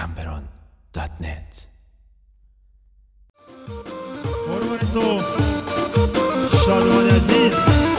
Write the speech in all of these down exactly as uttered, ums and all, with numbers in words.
گمبران دات نت. قربان تو شادمان عزیز.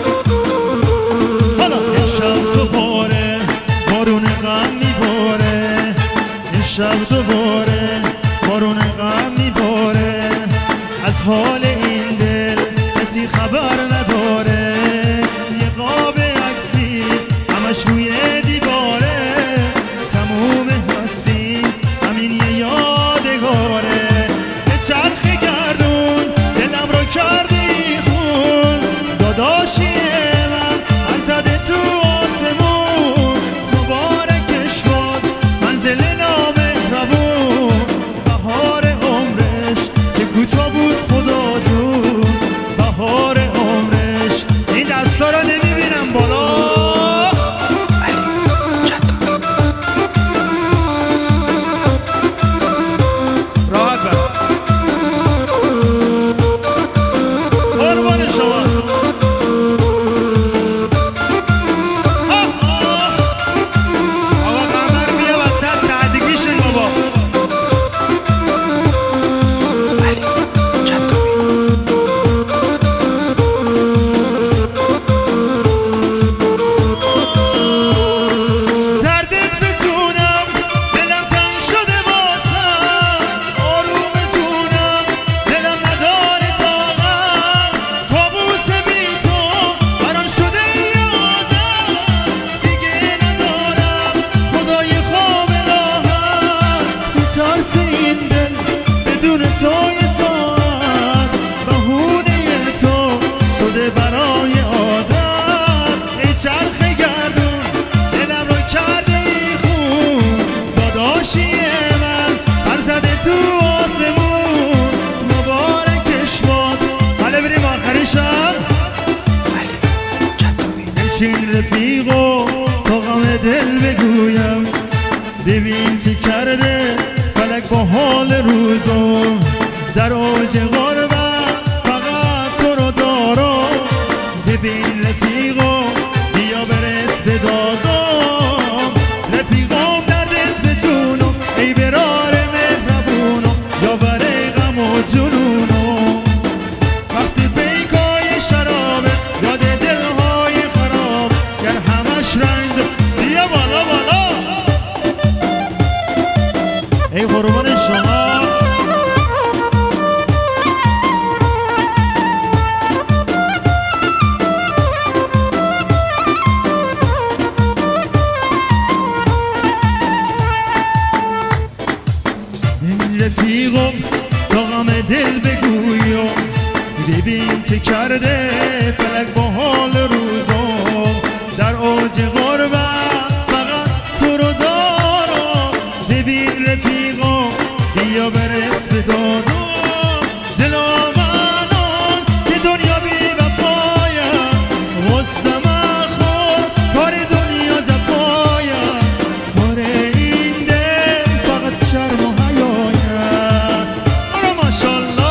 حالا امشب دوباره بارون غم میباره، امشب دوباره بارون غم میباره، از حال این دل کسی خبر نداره، یه قاب عکسی همش روی دیواره، تموم هستی همین یه یادگاره، یه چرخ گردون دلم رو کردی خون، داداشی من هر زده تو آسمون، مبارکش باد منزل نامهربون، بهار عمرش چه کوتاه بود خدا جون، بهار عمرش. این دستا رو نمیبینم بالا این رفیقو تا غم دل بگویم، ببین چی کرده فلک با حال روزم، در اوج غربت فقط تو رو دارم، ببین رفیقو بیا برس به دادم، رفیقم دردت به جونم ای برار مهربونم، یا برای غم و جنونم، وقتی پیکای شرابه یاد دلهای خراب گر همش رنج، بیا بالا بالا ای قربان شما. این رفیقم تا غم دل بگویم، ببین چه کرده فلک با حال روزم، در اوج غربت فقط تو رو دارم، ببین رفیقم بیا برس به دادم، دلا منان که دنیا بی وفایم، غصه مخور کار دنیا جفایم، کار این دل فقط شرم و حیایم. برو ماشالله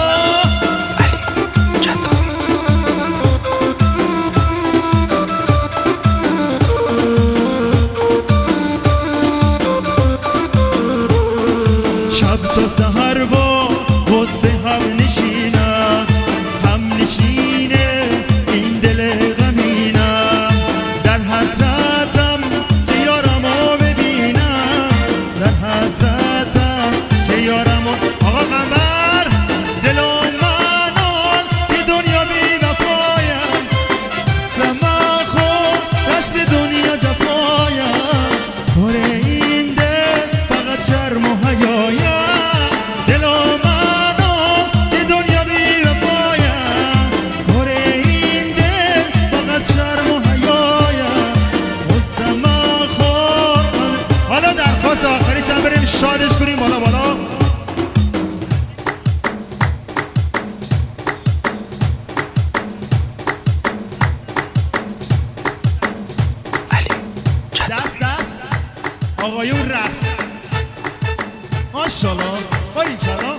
شب تا سحر با غصه هم نشینم، هم نشینه این دل غمینم، در حسرتم که یارمو ببینم، در حسرتم که یارمو. آقا قمر دلم منان که دنیا بی وفایم، سما خود رسم دنیا جفایم، کار این دل فقط شرم و حیایم، دلم منان که دنیا بی وفایم، کار این دل فقط شرم و حیایم، غصه خور. حالا درخواست آخریش هم بریم شادش کنیم بالا بالا. دست دست آقایون رقص ماشالله باریکلا.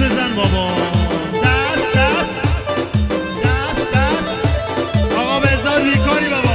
بزن بابا. دست دست دست دست. آقا بزاد بیکاری بابا.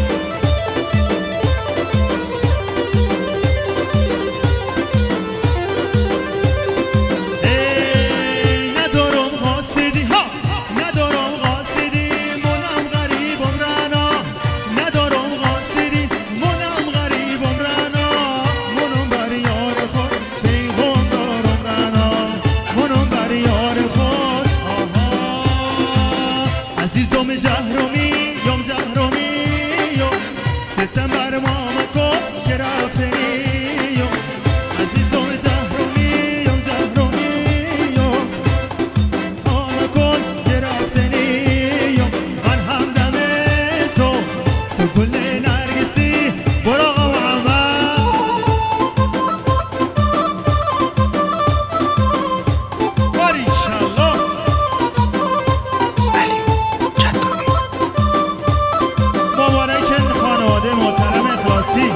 ای ندارم قاصدی ها، ندارم قاصدی منم غریبم رنا، ندارم قاصدی منم غریبم رنا، منم بر یار خود پیغام دارم رنا، منم بر یار خود. آها عزیزم جهرومی یم جهرومی یم ستم بر ماما کن که رفتنی یم، عزیزم جهرومی یم جهرومی یم ماما کن که رفتنی یم. من همدم تو تو گل نرگسی براق محمد. باریکالله. علی جداوی. مبارکن خانواده محترم اخلاصی.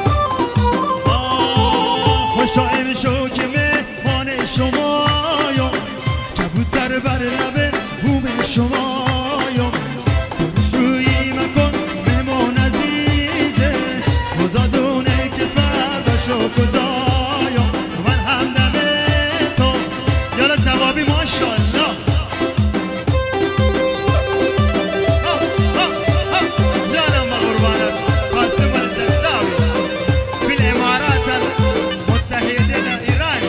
آه خوشا امشو که مهمان شمایم، کبوتر بر لب بوم شمایم، درش روی مکن مهمان عزیزه، خدا دونه که فرداشو کجایم. من همدم تو یالا جوابی ماشالله. جانم قربانت قاسم الجداوي في الإمارات المتحدة الإيران.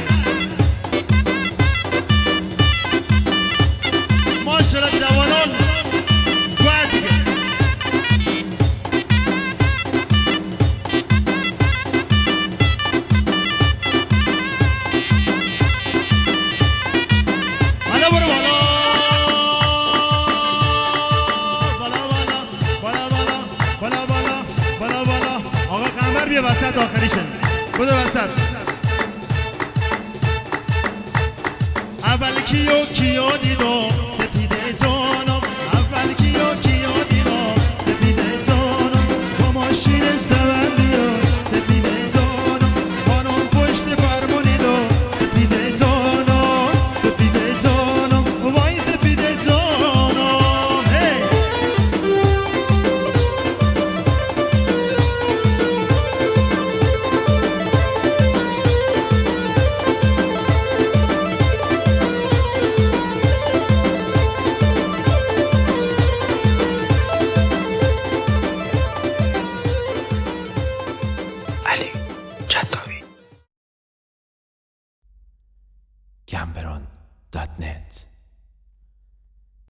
ما شاء الله جوانان واجبه. هلا برو بالا بالا بالا بالا بالا بالا بالا بالا. آقا قمر بیا وسط آخریشن. بودو وسط. اول کیو کیو دیدم سپیده جانم، اول کیو کیو دیدم سپیده جانم، با ماشین سوندی و سپیده جانم، خانم پشت فرمونی دو سپیده جانم، سپیده جانم وای سپیده جانم. هی گمبران دات نت